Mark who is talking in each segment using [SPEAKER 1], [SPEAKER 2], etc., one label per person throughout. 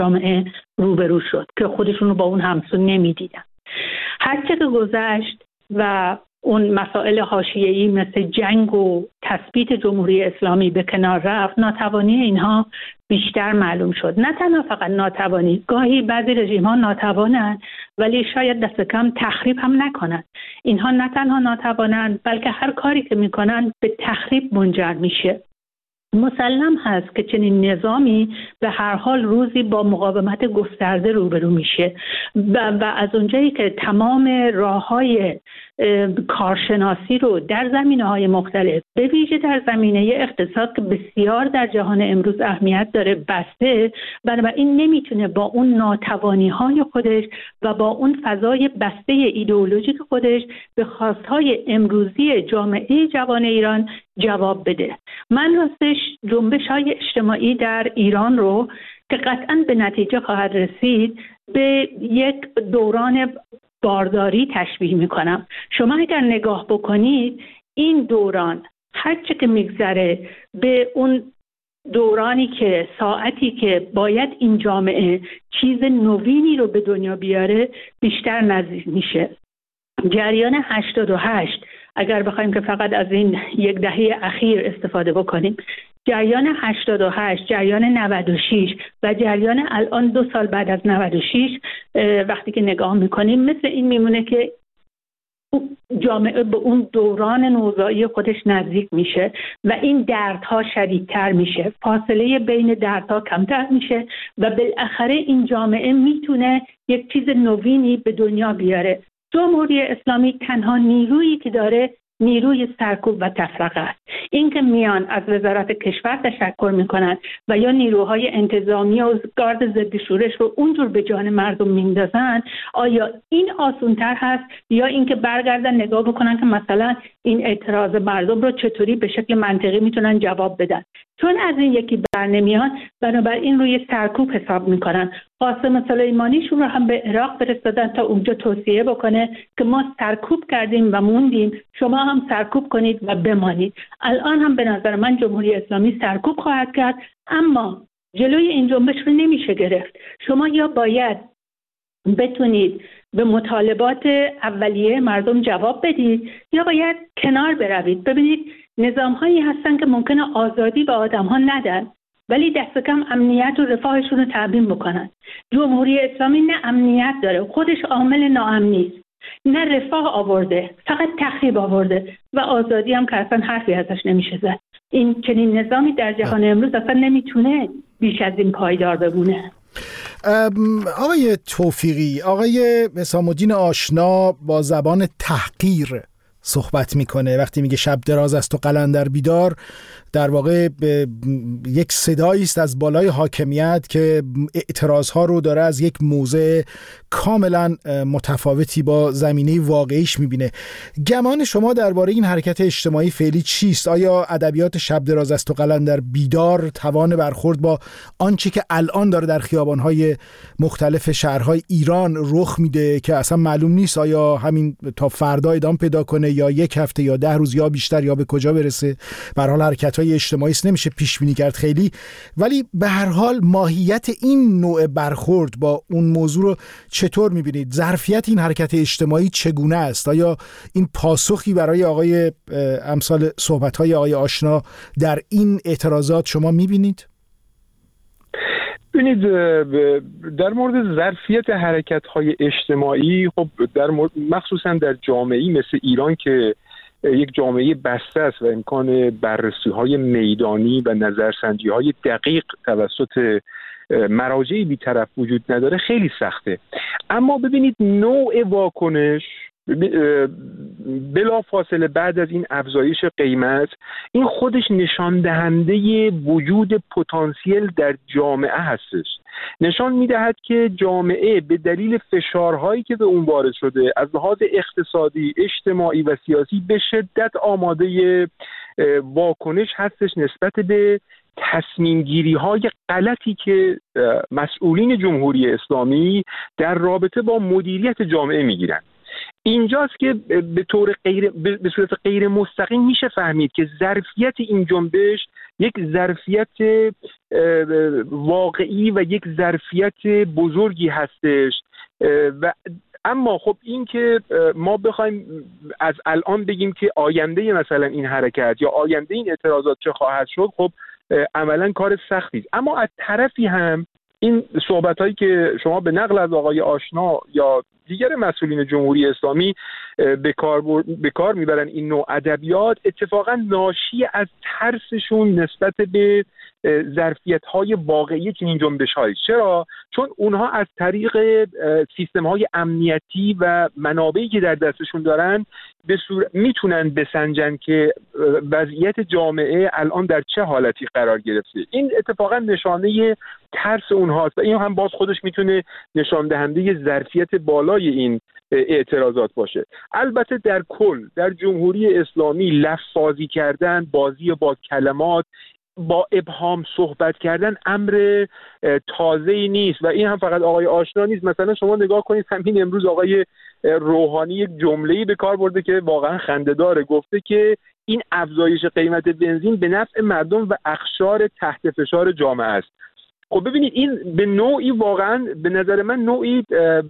[SPEAKER 1] جامعه روبرو شد که خودشون رو با اون همسو نمیدیدن. هرچه که گذشت و اون مسائل حاشیه‌ای مثل جنگ و تثبیت جمهوری اسلامی به کنار رفت، ناتوانی اینها بیشتر معلوم شد. نه تنها فقط ناتوانی، گاهی بعضی رژیم‌ها ناتوانند ولی شاید دست کم تخریب هم نکنند. اینها نه تنها ناتوانند بلکه هر کاری که میکنن به تخریب منجر میشه. مسلم هست که چنین نظامی به هر حال روزی با مقاومت گسترده روبرو میشه و از اونجایی که تمام راه‌های کارشناسی رو در زمینه‌های مختلف به ویژه در زمینه اقتصاد که بسیار در جهان امروز اهمیت داره بسته، بنابراین نمیتونه با اون ناتوانی‌های خودش و با اون فضای بسته ایدئولوژیک خودش به خواست‌های امروزی جامعه جوان ایران جواب بده. من راستش جنبش‌های اجتماعی در ایران رو که قطعاً به نتیجه خواهد رسید به یک دوران بارداری تشبیه می‌کنم. شما اگر نگاه بکنید این دوران هرچه که میگذره به اون دورانی که ساعتی که باید این جامعه چیز نوینی رو به دنیا بیاره بیشتر نزدیک میشه. جریان 88 اگر بخوایم که فقط از این یک دهه اخیر استفاده بکنیم، جریان 88، جریان 96 و جریان الان 2 سال بعد از 96 وقتی که نگاه میکنیم مثل این میمونه که جامعه به اون دوران نوزایی خودش نزدیک میشه و این دردها شدیدتر میشه، فاصله بین دردها کمتر میشه و بالاخره این جامعه میتونه یک چیز نوینی به دنیا بیاره. جمهوری اسلامی تنها نیرویی که داره نیروی سرکوب و تفرقه است. این که میان از وزارت کشور تشکر میکنن و یا نیروهای انتظامی و گارد ضد شورش رو اونجور به جان مردم میندازن، آیا این آسان‌تر هست یا اینکه برگردن نگاه بکنن که مثلا این اعتراض مردم رو چطوری به شکل منطقی میتونن جواب بدن؟ چون از این یکی بر نمیان، بنابراین روی سرکوب حساب میکنن. قاسم سلیمانیشون رو هم به عراق فرستادن تا اونجا توصیه بکنه که ما سرکوب کردیم و موندیم، شما هم سرکوب کنید و بمانید. الان هم به نظر من جمهوری اسلامی سرکوب خواهد کرد، اما جلوی این جنبش رو نمیشه گرفت. شما یا باید بتونید به مطالبات اولیه مردم جواب بدید یا باید کنار بروید. ببینید نظام‌هایی هستن که ممکنه آزادی به آدم‌ها ندن ولی دست کم امنیت و رفاهشون رو تامین بکنن. جمهوری اسلامی نه امنیت داره، خودش عامل ناامنی است، نه رفاه آورده، فقط تخریب آورده و آزادی هم که اصلا حرفی ازش نمیشه زد. این چنین نظامی در جهان امروز اصلا نمیتونه بیش از این پایدار بمونه.
[SPEAKER 2] آقای توفیقی، آقای حسام الدین آشنا با زبان تحقیر صحبت میکنه وقتی میگه شب دراز است و قلندر بیدار. در واقع یک صدایی است از بالای حاکمیت که اعتراضها رو داره از یک موضع کاملا متفاوتی با زمینه واقعیش میبینه. گمان شما درباره این حرکت اجتماعی فعلی چیست؟ آیا ادبیات شب دراز است و قلندر بیدار توان برخورد با آنچه که الان داره در خیابانهای مختلف شهرهای ایران رخ میده که اصلا معلوم نیست آیا همین تا فردا ادامه پیدا کنه یا یک هفته یا 10 روز یا بیشتر یا به کجا برسه؟ به هر حال حرکت‌های اجتماعی نمیشه پیش بینی کرد خیلی، ولی به هر حال ماهیت این نوع برخورد با اون موضوع رو چطور می‌بینید؟ ظرفیت این حرکت اجتماعی چگونه است؟ آیا این پاسخی برای آقای امثال صحبت‌های آقای آشنا در این اعتراضات شما می‌بینید؟
[SPEAKER 3] ببینید در مورد ظرفیت حرکت‌های اجتماعی، خب مخصوصا در جامعه‌ای مثل ایران که یک جامعه بسته است و امکان بررسی‌های میدانی و نظرسنجی‌های دقیق توسط مراجع بی‌طرف وجود نداره، خیلی سخته. اما ببینید نوع واکنش بلا فاصله بعد از این افزایش قیمت، این خودش نشان دهنده وجود پتانسیل در جامعه هستش. نشان میدهد که جامعه به دلیل فشارهایی که به اون وارد شده از لحاظ اقتصادی، اجتماعی و سیاسی به شدت آماده واکنش هستش نسبت به تصمیم گیری های غلطی که مسئولین جمهوری اسلامی در رابطه با مدیریت جامعه میگیرند. اینجاست که به صورت غیر مستقیم میشه فهمید که ظرفیت این جنبش یک ظرفیت واقعی و یک ظرفیت بزرگی هستش. و اما خب این که ما بخوایم از الان بگیم که آینده مثلا این حرکت یا آینده این اعتراضات چه خواهد شد، خب عملا کار سختی است. اما از طرفی هم این صحبت‌هایی که شما به نقل از آقای آشنا یا دیگر مسئولین جمهوری اسلامی به کار میبرن این نوع ادبیات، اتفاقا ناشی از ترسشون نسبت به ظرفیت‌های واقعی چنین جنبش‌هایی. چرا؟ چون اونها از طریق سیستم‌های امنیتی و منابعی که در دستشون دارن میتونن بسنجن که وضعیت جامعه الان در چه حالتی قرار گرفته. این اتفاقا نشانه ترس اونهاست و این هم باز خودش میتونه نشان دهنده ظرفیت بالای این اعتراضات باشه. البته در کل در جمهوری اسلامی لفظ‌بازی کردن، بازی با کلمات، با ابهام صحبت کردن امر تازه‌ای نیست و این هم فقط آقای آشنا نیست. مثلا شما نگاه کنید همین امروز آقای روحانی یک جمله‌ای به کار برده که واقعا خنده‌داره، گفته که این افزایش قیمت بنزین به نفع مردم و اقشار تحت فشار جامعه است. خب ببینید این به نوعی واقعا به نظر من نوعی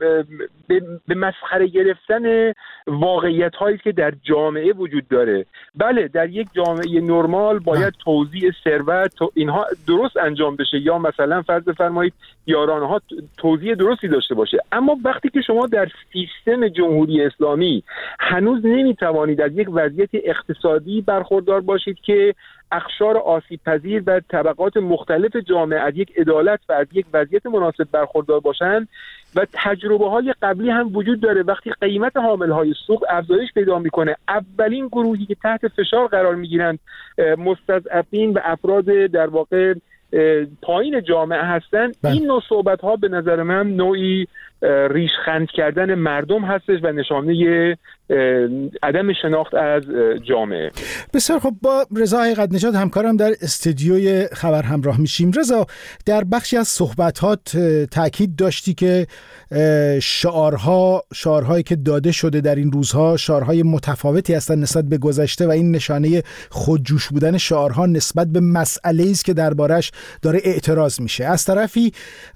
[SPEAKER 3] به مسخره گرفتن واقعیت هایی که در جامعه وجود داره. بله در یک جامعه نرمال باید توزیع ثروت اینها درست انجام بشه یا مثلا فرض بفرمایید یارانه ها توزیع درستی داشته باشه، اما وقتی که شما در سیستم جمهوری اسلامی هنوز نمیتوانید از یک وضعیت اقتصادی برخوردار باشید که اقشار آسیب پذیر و طبقات مختلف جامعه از یک عدالت و از یک وضعیت مناسب برخوردار باشند و تجربه های قبلی هم وجود داره. وقتی قیمت حامل های سوخت افزایش پیدا میکنه، اولین گروهی که تحت فشار قرار میگیرند مستضعفین و افراد در واقع پایین جامعه هستند. این نوع صحبت ها به نظر من نوعی ریشخند کردن مردم هستش و نشانه عدم شناخت از جامعه.
[SPEAKER 2] بسیار خب، با رضا حقیقت نژاد همکارم در استودیوی خبر همراه میشیم. رضا، در بخشی از صحبتات تاکید داشتی که شعارهایی که داده شده در این روزها شعارهای متفاوتی هستند نسبت به گذشته و این نشانه خودجوش بودن شعارها نسبت به مسئله‌ای است که دربارش داره اعتراض میشه. از طرفی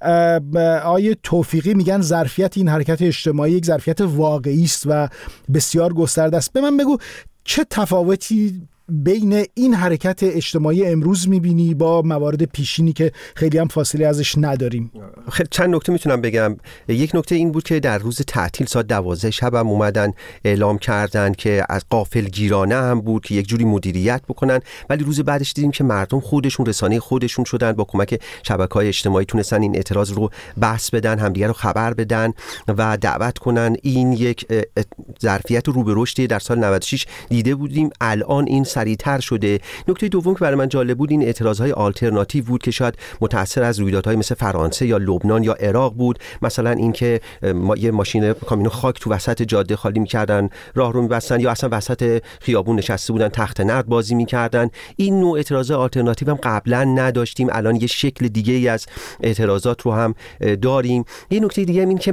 [SPEAKER 2] آیه توفیقی میگن ظرفیت این حرکت اجتماعی یک ظرفیت واقعی است و بسیار گسترده است. به من بگو چه تفاوتی بین این حرکت اجتماعی امروز میبینی با موارد پیشینی که خیلی هم فاصله ازش نداریم؟
[SPEAKER 4] خیلی چند نکته میتونم بگم. یک نکته این بود که در روز تعطیل ساعت 12 شب هم اومدن اعلام کردن که از غافلگیرانه هم بود که یک جوری مدیریت بکنن، ولی روز بعدش دیدیم که مردم خودشون رسانه خودشون شدن، با کمک شبکه‌های اجتماعی تونستن این اعتراض رو بحث بدن، همدیگه رو خبر بدن و دعوت کنن. این یک ظرفیت رو به رشد در سال 96 دیده بودیم، الان این سریع‌تر شده. نکته دوم که برای من جالب بود این اعتراض‌های آلترناتیو بود که شاید متأثر از رویدادهای مثل فرانسه یا لبنان یا عراق بود. مثلا اینکه یه ماشین کامیون خاک تو وسط جاده خالی می‌کردن، راه رو می‌بستن، یا اصلا وسط خیابون نشسته بودن تخت نرد بازی می‌کردن. این نوع اعتراضات آلترناتیو هم قبلا نداشتیم، الان یه شکل دیگه‌ای از اعتراضات رو هم داریم. یه نکته دیگه این که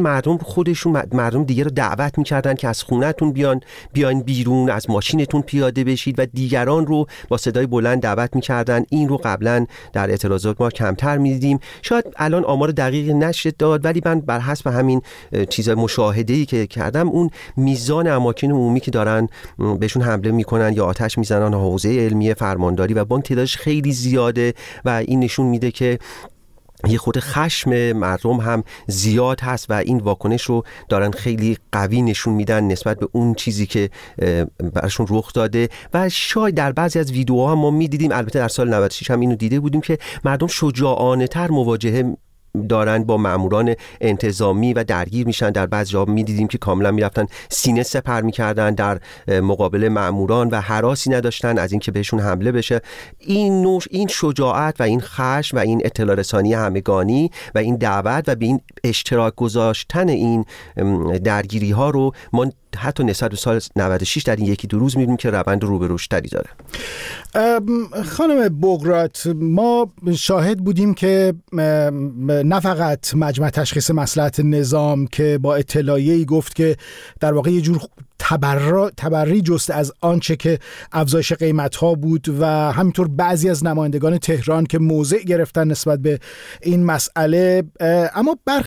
[SPEAKER 4] مردم دیگه رو دعوت می‌کردن که از خونه‌تون بیاین بیرون، از ماشینتون پیاده بشید و دیگران رو با صدای بلند دعوت می‌کردن. این رو قبلا در اعتراضات ما کمتر می‌دیدیم. شاید الان آمار دقیقی نشه داد، ولی من بر حسب همین چیزای مشاهده‌ای که کردم اون میزان اماکن عمومی که دارن بهشون حمله می‌کنن یا آتش می‌زنن، حوزه علمی، فرمانداری و بانک تعدادش خیلی زیاده و این نشون میده که یه خود خشم مردم هم زیاد هست و این واکنش رو دارن خیلی قوی نشون میدن نسبت به اون چیزی که براشون رخ داده. و شاید در بعضی از ویدیوها ما میدیدیم، البته در سال 96 هم اینو دیده بودیم، که مردم شجاعانه تر مواجهه دارن با ماموران انتظامی و درگیر میشن. در بعضی جا میدیدیم که کاملا میرفتن سینه سپر میکردن در مقابل ماموران و هراسی نداشتن از اینکه بهشون حمله بشه. این شجاعت و این خشم و این اطلاع رسانی همگانی و این دعوت و به این اشتراک گذاشتن این درگیری ها رو ما حتی نسبت به سال 96 در این یکی دو روز می‌بینیم که روند رو به رشدی داره.
[SPEAKER 2] خانم بقراط، ما شاهد بودیم که نه فقط مجمع تشخیص مصلحت نظام که با اطلاعیه‌ای گفت که در واقع یه جور تبری جست از آنچه که افزایش قیمت‌ها بود و همینطور بعضی از نمایندگان تهران که موضع گرفتن نسبت به این مسئله، اما